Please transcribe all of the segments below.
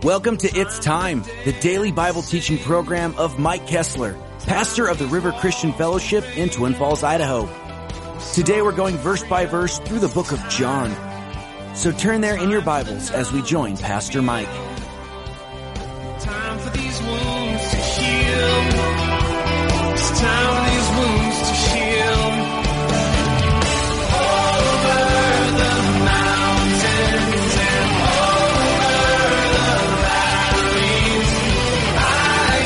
Welcome to It's Time, the daily Bible teaching program of Mike Kessler, pastor of the River Christian Fellowship in Twin Falls, Idaho. Today we're going verse by verse through the book of John. So turn there in your Bibles as we join Pastor Mike. Time for these wounds to heal. It's time for these wounds to heal. Over the mountains and over the valleys, I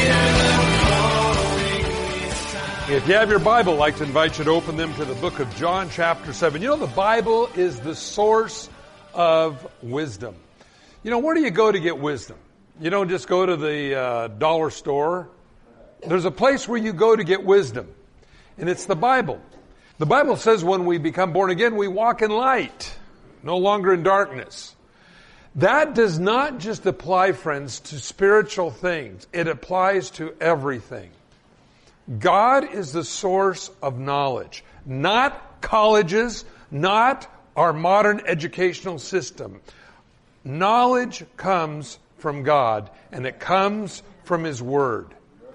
hear the calling. If you have your Bible, I'd like to invite you to open them to the book of John chapter 7. You know, the Bible is the source of wisdom. You know, where do you go to get wisdom? You don't just go to the dollar store. There's a place where you go to get wisdom, and it's the Bible. The Bible says when we become born again, we walk in light, no longer in darkness. That does not just apply, friends, to spiritual things. It applies to everything. God is the source of knowledge, not colleges, not our modern educational system. Knowledge comes from God, and it comes from His Word.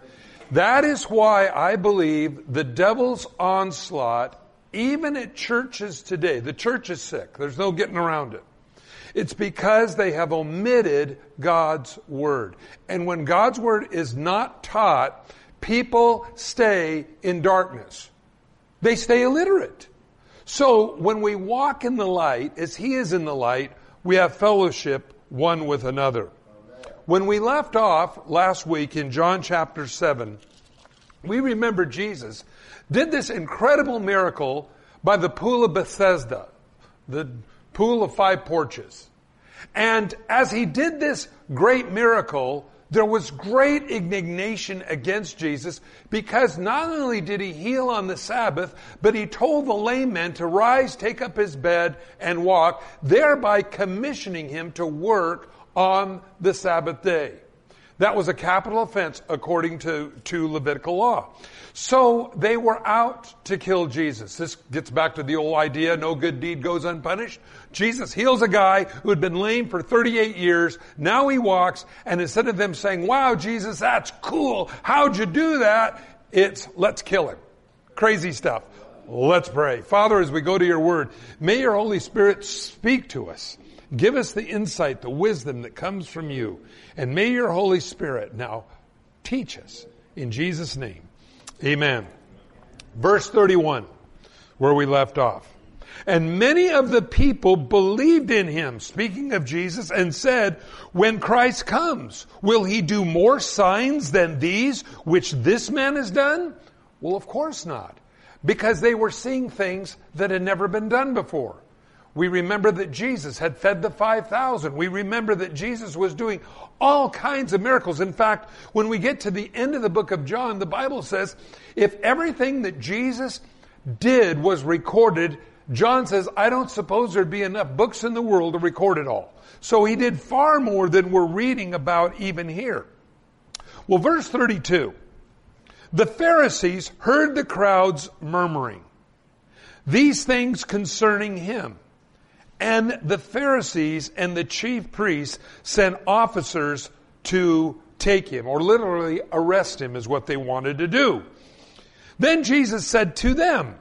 That is why I believe the devil's onslaught, even at churches today, the church is sick. There's no getting around it. It's because they have omitted God's Word. And when God's Word is not taught, people stay in darkness. They stay illiterate. So when we walk in the light, as He is in the light, we have fellowship one with another. When we left off last week in John chapter 7, we remember Jesus did this incredible miracle by the pool of Bethesda, the pool of 5 porches. And as He did this great miracle, there was great indignation against Jesus because not only did He heal on the Sabbath, but He told the lame man to rise, take up his bed, and walk, thereby commissioning him to work on the Sabbath day. That was a capital offense according to Levitical law. So they were out to kill Jesus. This gets back to the old idea, no good deed goes unpunished. Jesus heals a guy who had been lame for 38 years. Now he walks, and instead of them saying, "Wow, Jesus, that's cool. How'd you do that?" It's, "Let's kill him." Crazy stuff. Let's pray. Father, as we go to your word, may your Holy Spirit speak to us. Give us the insight, the wisdom that comes from you. And may your Holy Spirit now teach us. In Jesus' name, amen. Verse 31, where we left off. And many of the people believed in Him, speaking of Jesus, and said, "When Christ comes, will He do more signs than these which this man has done?" Well, of course not. Because they were seeing things that had never been done before. We remember that Jesus had fed the 5,000. We remember that Jesus was doing all kinds of miracles. In fact, when we get to the end of the book of John, the Bible says, if everything that Jesus did was recorded, John says, I don't suppose there'd be enough books in the world to record it all. So He did far more than we're reading about even here. Well, verse 32. The Pharisees heard the crowds murmuring these things concerning Him. And the Pharisees and the chief priests sent officers to take Him, or literally arrest Him is what they wanted to do. Then Jesus said to them,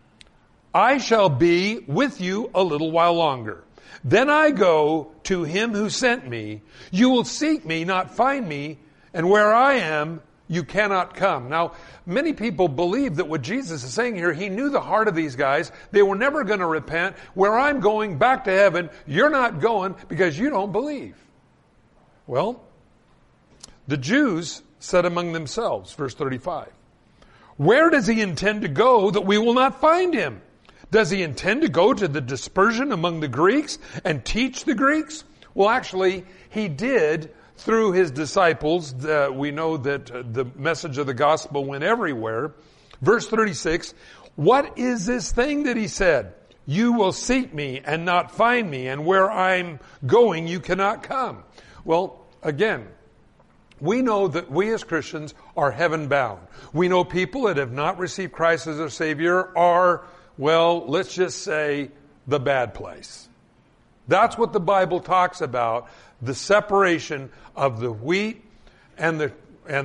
I shall be with you a little while longer. Then I go to Him who sent me. You will seek me, not find me, and where I am, you cannot come. Now, many people believe that what Jesus is saying here, He knew the heart of these guys. They were never going to repent. Where I'm going back to heaven, you're not going because you don't believe. Well, the Jews said among themselves, verse 35, where does He intend to go that we will not find Him? Does He intend to go to the dispersion among the Greeks and teach the Greeks? Well, actually, He did. Through His disciples, we know that the message of the gospel went everywhere. Verse 36, what is this thing that He said? You will seek me and not find me, and where I'm going you cannot come. Well, again, we know that we as Christians are heaven bound. We know people that have not received Christ as their Savior are, well, let's just say, the bad place. That's what the Bible talks about. the separation of the wheat and the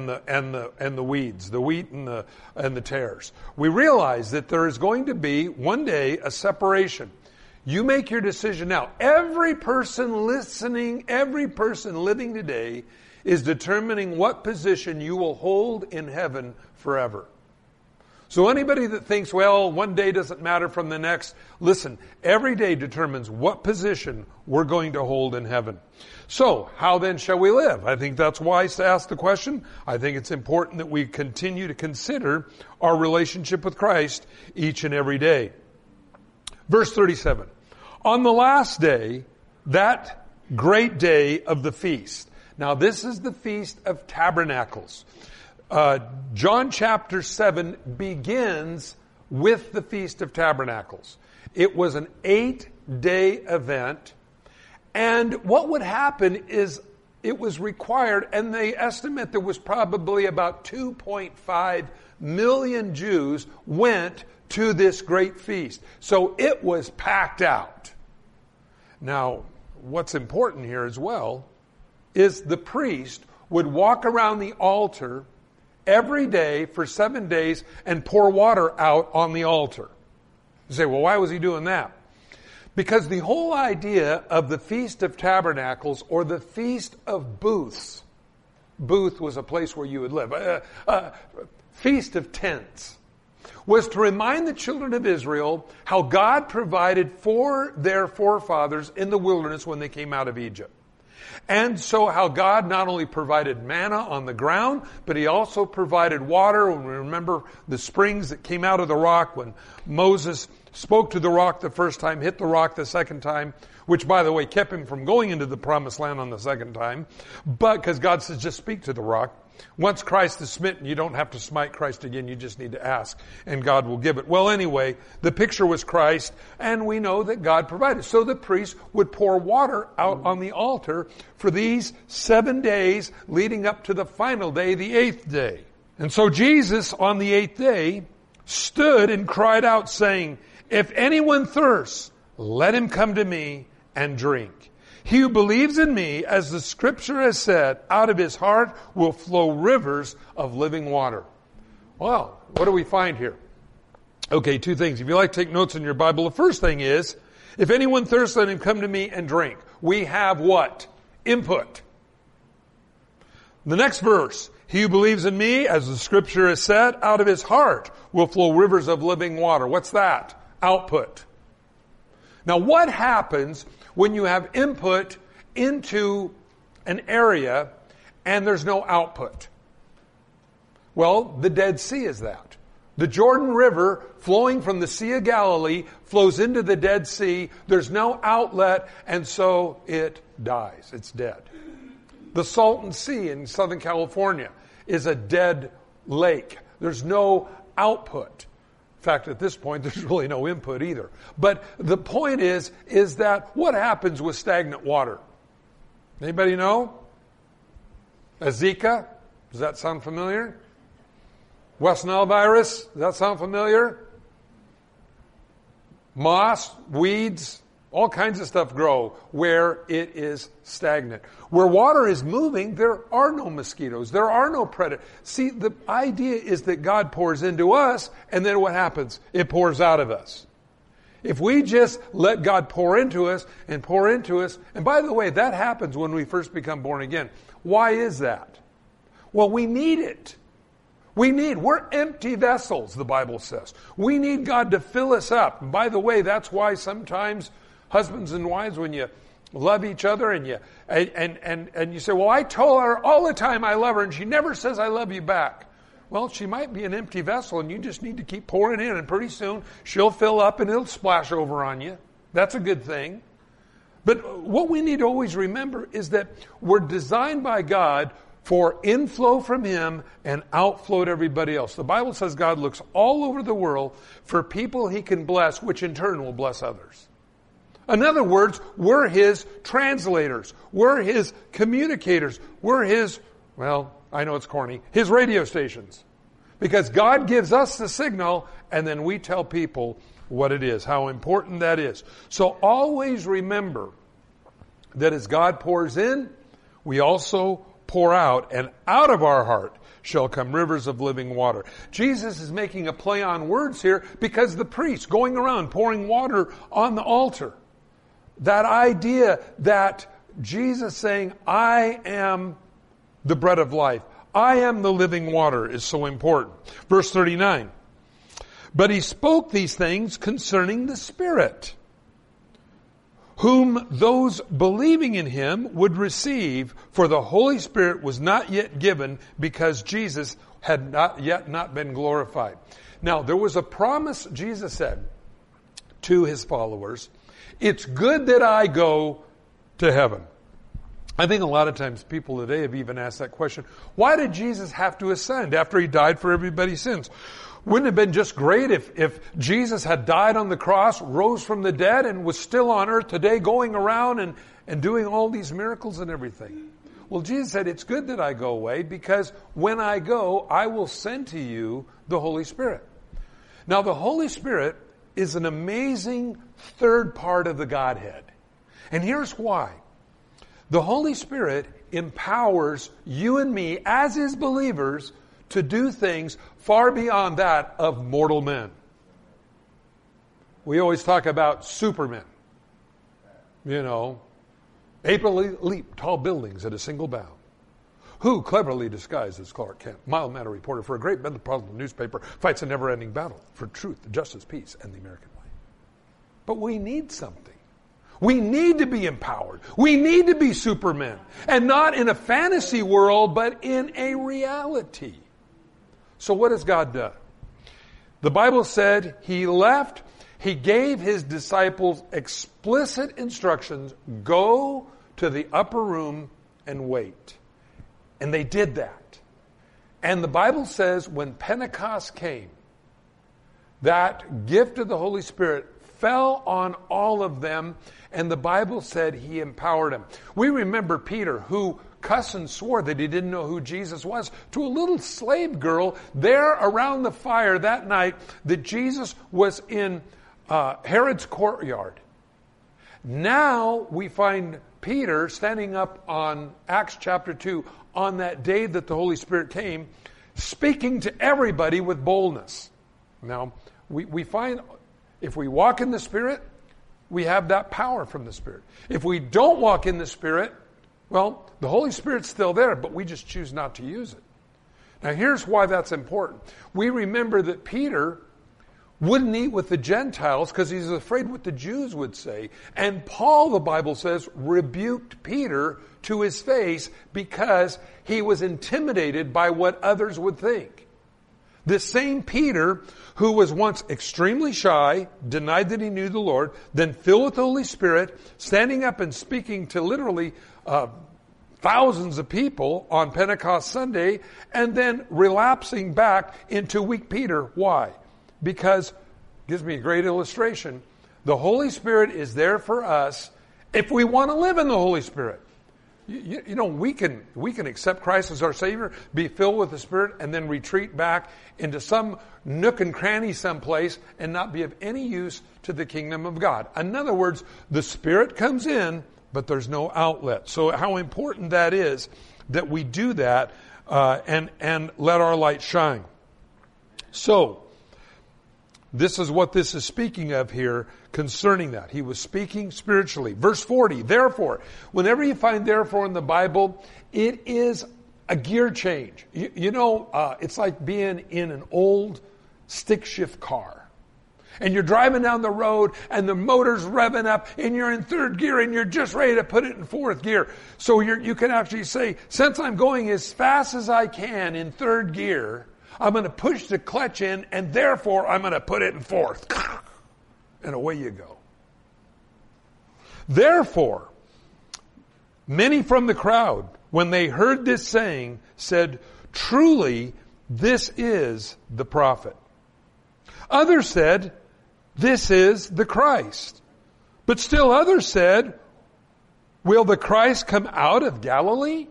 weeds, the wheat and the tares. We realize that there is going to be one day a separation. You make your decision now. Every person listening, every person living today is determining what position you will hold in heaven forever. So anybody that thinks, well, one day doesn't matter from the next, listen, every day determines what position we're going to hold in heaven. So, how then shall we live? I think that's wise to ask the question. I think it's important that we continue to consider our relationship with Christ each and every day. Verse 37. On the last day, that great day of the feast. Now, this is the Feast of Tabernacles. John chapter 7 begins with the Feast of Tabernacles. It was an 8-day event. And what would happen is it was required, and they estimate there was probably about 2.5 million Jews went to this great feast. So it was packed out. Now, what's important here as well is the priest would walk around the altar every day for 7 days and pour water out on the altar. You say, well, why was he doing that? Because the whole idea of the Feast of Tabernacles, or the Feast of Booths, booth was a place where you would live, Feast of Tents, was to remind the children of Israel how God provided for their forefathers in the wilderness when they came out of Egypt. And so how God not only provided manna on the ground, but He also provided water. When we remember the springs that came out of the rock when Moses spoke to the rock the first time, hit the rock the second time, which, by the way, kept him from going into the promised land on the second time. But because God says, just speak to the rock. Once Christ is smitten, you don't have to smite Christ again. You just need to ask, and God will give it. Well, anyway, the picture was Christ, and we know that God provided. So the priest would pour water out on the altar for these 7 days leading up to the final day, the 8th day. And so Jesus, on the 8th day, stood and cried out, saying, if anyone thirsts, let him come to me and drink. He who believes in me, as the Scripture has said, out of his heart will flow rivers of living water. Well, what do we find here? Okay, 2 things. If you like to take notes in your Bible, the first thing is, if anyone thirsts, let him come to me and drink. We have what? Input. The next verse, he who believes in me, as the Scripture has said, out of his heart will flow rivers of living water. What's that? Output. Now, what happens when you have input into an area and there's no output? Well, the Dead Sea is that. The Jordan River, flowing from the Sea of Galilee, flows into the Dead Sea. There's no outlet, and so it dies. It's dead. The Salton Sea in Southern California is a dead lake. There's no output. In fact, at this point, there's really no input either. But the point is that what happens with stagnant water? Anybody know? Zika? Does that sound familiar? West Nile virus? Does that sound familiar? Moss, weeds, all kinds of stuff grow where it is stagnant. Where water is moving, there are no mosquitoes. There are no predators. See, the idea is that God pours into us, and then what happens? It pours out of us. If we just let God pour into us, and by the way, that happens when we first become born again. Why is that? Well, we need it. We're empty vessels, the Bible says. We need God to fill us up. And by the way, that's why sometimes husbands and wives, when you love each other and you say, well, I told her all the time I love her and she never says I love you back. Well, she might be an empty vessel and you just need to keep pouring in, and pretty soon she'll fill up and it'll splash over on you. That's a good thing. But what we need to always remember is that we're designed by God for inflow from Him and outflow to everybody else. The Bible says God looks all over the world for people He can bless, which in turn will bless others. In other words, we're His translators. We're His communicators. We're His, well, I know it's corny, His radio stations. Because God gives us the signal, and then we tell people what it is, how important that is. So always remember that as God pours in, we also pour out, and out of our heart shall come rivers of living water. Jesus is making a play on words here because the priest going around pouring water on the altar. That idea that Jesus saying, I am the bread of life, I am the living water, is so important. Verse 39. But he spoke these things concerning the Spirit, whom those believing in him would receive, for the Holy Spirit was not yet given because Jesus had not yet been glorified. Now, there was a promise Jesus said to his followers, it's good that I go to heaven. I think a lot of times people today have even asked that question, why did Jesus have to ascend after he died for everybody's sins? Wouldn't it have been just great if Jesus had died on the cross, rose from the dead, and was still on earth today going around and doing all these miracles and everything? Well, Jesus said, it's good that I go away because when I go, I will send to you the Holy Spirit. Now, the Holy Spirit is an amazing third part of the Godhead. And here's why. The Holy Spirit empowers you and me as his believers to do things far beyond that of mortal men. We always talk about supermen. You know, able to leap tall buildings at a single bound. Who, cleverly disguised as Clark Kent, mild-mannered reporter for a great metropolitan newspaper, fights a never-ending battle for truth, justice, peace, and the American way. But we need something. We need to be empowered. We need to be supermen. And not in a fantasy world, but in a reality. So what has God done? The Bible said he left. He gave his disciples explicit instructions. Go to the upper room and wait. And they did that. And the Bible says when Pentecost came, that gift of the Holy Spirit fell on all of them. And the Bible said he empowered them. We remember Peter, who cussed and swore that he didn't know who Jesus was, to a little slave girl there around the fire that night that Jesus was in Herod's courtyard. Now we find Peter standing up on Acts chapter 2 on that day that the Holy Spirit came, speaking to everybody with boldness. Now, we find if we walk in the Spirit, we have that power from the Spirit. If we don't walk in the Spirit, well, the Holy Spirit's still there, but we just choose not to use it. Now, here's why that's important. We remember that Peter wouldn't eat with the Gentiles because he's afraid what the Jews would say. And Paul, the Bible says, rebuked Peter to his face because he was intimidated by what others would think. This same Peter, who was once extremely shy, denied that he knew the Lord, then filled with the Holy Spirit, standing up and speaking to literally thousands of people on Pentecost Sunday, and then relapsing back into weak Peter. Why? Because, gives me a great illustration, the Holy Spirit is there for us if we want to live in the Holy Spirit. You know, we can accept Christ as our Savior, be filled with the Spirit, and then retreat back into some nook and cranny someplace and not be of any use to the kingdom of God. In other words, the Spirit comes in, but there's no outlet. So how important that is that we do that and let our light shine. So, this is what this is speaking of here concerning that. He was speaking spiritually. Verse 40, therefore. Whenever you find therefore in the Bible, it is a gear change. You know, it's like being in an old stick shift car. And you're driving down the road and the motor's revving up and you're in third gear and you're just ready to put it in fourth gear. So you can actually say, since I'm going as fast as I can in third gear, I'm going to push the clutch in, and therefore I'm going to put it in fourth. And away you go. Therefore, many from the crowd, when they heard this saying, said, truly, this is the prophet. Others said, this is the Christ. But still others said, will the Christ come out of Galilee?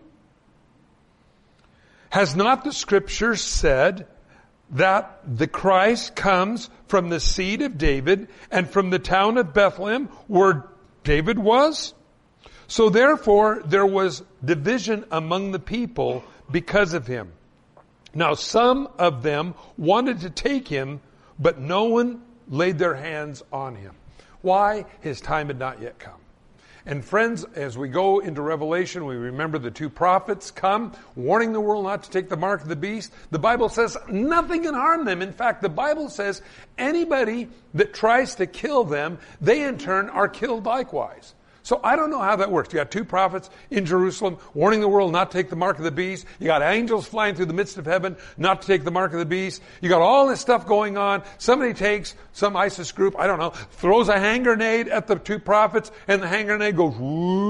Has not the Scripture said that the Christ comes from the seed of David and from the town of Bethlehem where David was? So therefore, there was division among the people because of him. Now some of them wanted to take him, but no one laid their hands on him. Why? His time had not yet come. And friends, as we go into Revelation, we remember the two prophets come, warning the world not to take the mark of the beast. The Bible says nothing can harm them. In fact, the Bible says anybody that tries to kill them, they in turn are killed likewise. So I don't know how that works. You got two prophets in Jerusalem warning the world not to take the mark of the beast. You got angels flying through the midst of heaven not to take the mark of the beast. You got all this stuff going on. Somebody takes, some ISIS group, I don't know, throws a hand grenade at the two prophets, and the hand grenade goes,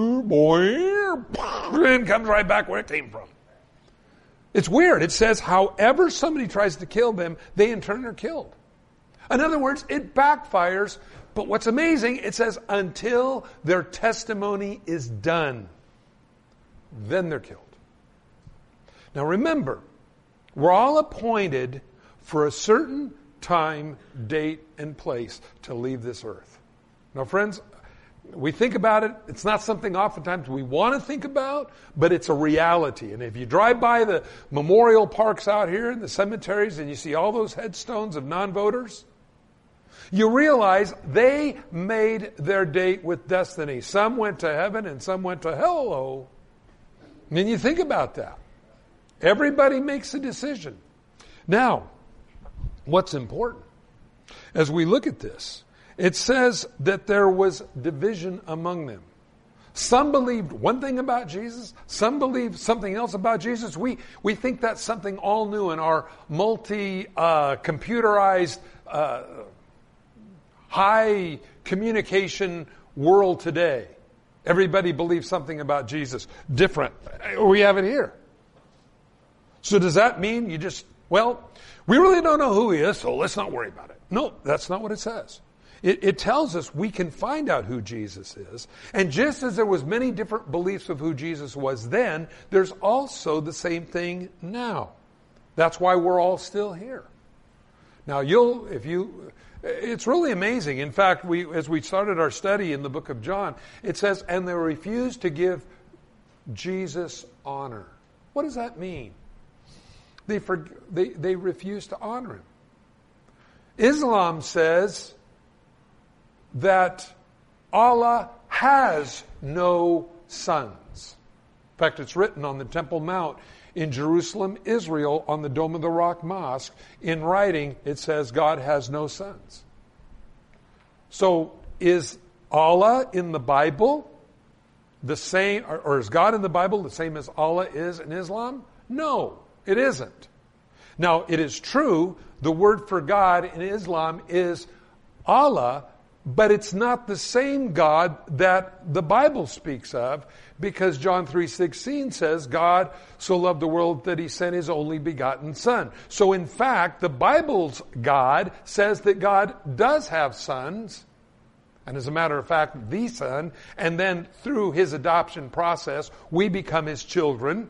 and comes right back where it came from. It's weird. It says however somebody tries to kill them, they in turn are killed. In other words, it backfires. But what's amazing, it says, until their testimony is done, then they're killed. Now remember, we're all appointed for a certain time, date, and place to leave this earth. Now friends, we think about it. It's not something oftentimes we want to think about, but it's a reality. And if you drive by the memorial parks out here and the cemeteries and you see all those headstones of non-voters, you realize they made their date with destiny. Some went to heaven and some went to hell. And then you think about that. Everybody makes a decision. Now, what's important? As we look at this, it says that there was division among them. Some believed one thing about Jesus. Some believed something else about Jesus. We think that's something all new in our multi-computerized high communication world today. Everybody believes something about Jesus different. We have it here. So does that mean we really don't know who he is, so let's not worry about it? No, that's not what it says. It tells us we can find out who Jesus is. And just as there was many different beliefs of who Jesus was then, there's also the same thing now. That's why we're all still here. Now it's really amazing. In fact, as we started our study in the book of John, it says, and they refused to give Jesus honor. What does that mean? They refused to honor him. Islam says that Allah has no sons. In fact, it's written on the Temple Mount in Jerusalem, Israel, on the Dome of the Rock Mosque. In writing, it says God has no sons. So is Allah in the Bible the same, or is God in the Bible the same as Allah is in Islam? No, it isn't. Now, it is true, the word for God in Islam is Allah, but it's not the same God that the Bible speaks of, because John 3:16 says, God so loved the world that he sent his only begotten Son. So in fact, the Bible's God says that God does have sons, and as a matter of fact, the Son, and then through his adoption process, we become his children,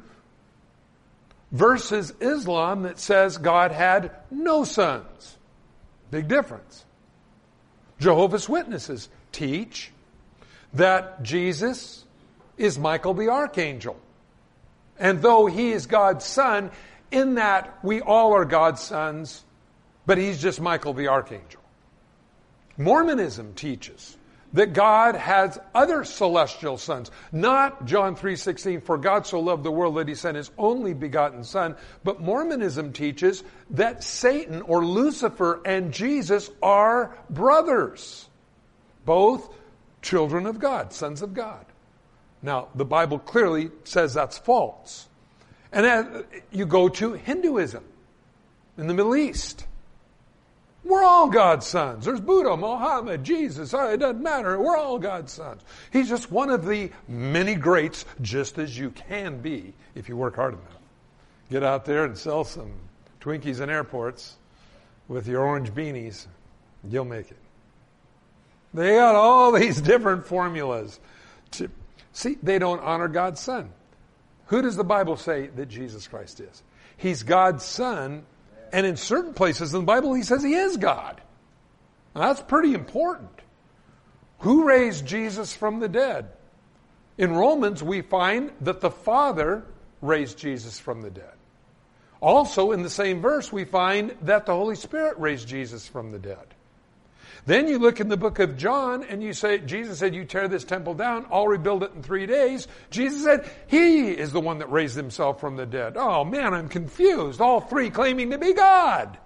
versus Islam that says God had no sons. Big difference. Jehovah's Witnesses teach that Jesus is Michael the Archangel. And though he is God's son, in that we all are God's sons, but he's just Michael the Archangel. Mormonism teaches that God has other celestial sons. Not John 3:16, for God so loved the world that he sent his only begotten Son. But Mormonism teaches that Satan or Lucifer and Jesus are brothers. Both children of God, sons of God. Now, the Bible clearly says that's false. And then you go to Hinduism in the Middle East. We're all God's sons. There's Buddha, Muhammad, Jesus. It doesn't matter. We're all God's sons. He's just one of the many greats, just as you can be if you work hard enough. Get out there and sell some Twinkies in airports with your orange beanies. You'll make it. They got all these different formulas. See, they don't honor God's Son. Who does the Bible say that Jesus Christ is? He's God's Son. And in certain places in the Bible, he says he is God. Now, that's pretty important. Who raised Jesus from the dead? In Romans, we find that the Father raised Jesus from the dead. Also, in the same verse, we find that the Holy Spirit raised Jesus from the dead. Then you look in the book of John and you say, Jesus said, you tear this temple down, I'll rebuild it in 3 days. Jesus said, He is the one that raised Himself from the dead. Oh man, I'm confused. All three claiming to be God.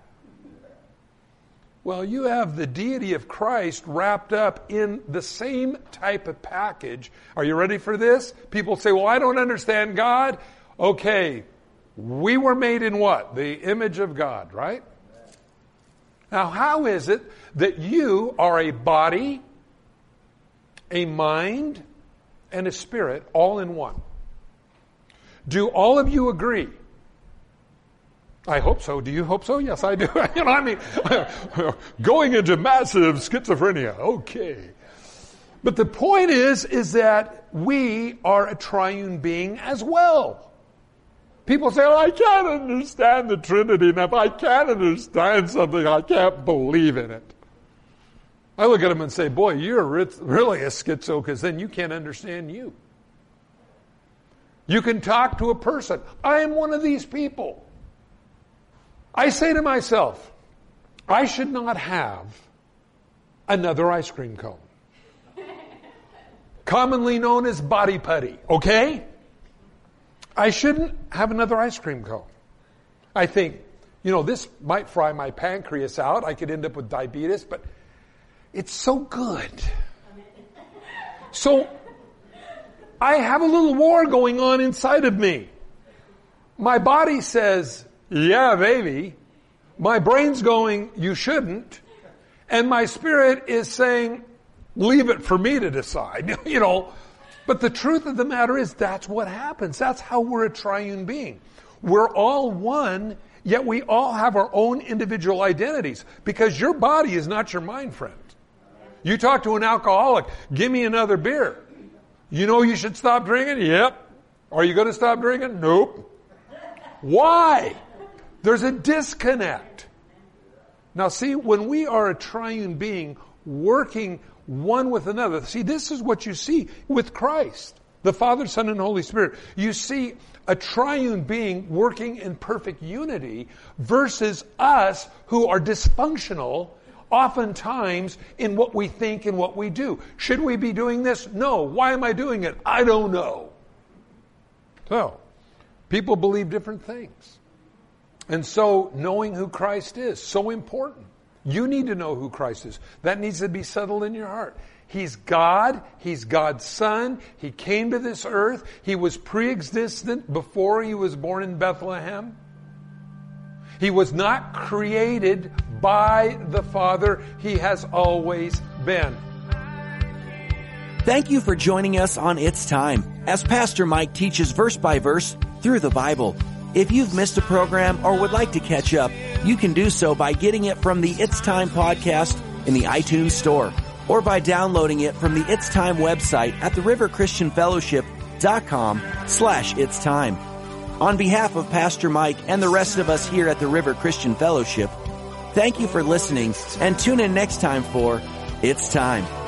Well, you have the deity of Christ wrapped up in the same type of package. Are you ready for this? People say, well, I don't understand God. Okay, we were made in what? The image of God, right? Now, how is it that you are a body, a mind, and a spirit all in one? Do all of you agree? I hope so. Do you hope so? Yes, I do. Going into massive schizophrenia. Okay. But the point is that we are a triune being as well. People say, I can't understand the Trinity, and if I can't understand something, I can't believe in it. I look at them and say, boy, you're really a schizo, because then you can't understand you. You can talk to a person. I am one of these people. I say to myself, I should not have another ice cream cone. Commonly known as body putty, okay? I shouldn't have another ice cream cone. I think, this might fry my pancreas out. I could end up with diabetes, but it's so good. So I have a little war going on inside of me. My body says, yeah, baby. My brain's going, you shouldn't. And my spirit is saying, leave it for me to decide, But the truth of the matter is that's what happens. That's how we're a triune being. We're all one, yet we all have our own individual identities. Because your body is not your mind, friend. You talk to an alcoholic, give me another beer. You should stop drinking? Yep. Are you going to stop drinking? Nope. Why? There's a disconnect. Now see, when we are a triune being working one with another, see, this is what you see with Christ, the Father, Son, and Holy Spirit. You see a triune being working in perfect unity versus us who are dysfunctional oftentimes in what we think and what we do. Should we be doing this? No. Why am I doing it? I don't know. So, people believe different things. And so, knowing who Christ is, so important. You need to know who Christ is. That needs to be settled in your heart. He's God. He's God's Son. He came to this earth. He was pre-existent before He was born in Bethlehem. He was not created by the Father. He has always been. Thank you for joining us on It's Time, as Pastor Mike teaches verse by verse through the Bible. If you've missed a program or would like to catch up, you can do so by getting it from the It's Time podcast in the iTunes store, or by downloading it from the It's Time website at theriverchristianfellowship.com/It's Time. On behalf of Pastor Mike and the rest of us here at the River Christian Fellowship, thank you for listening, and tune in next time for It's Time.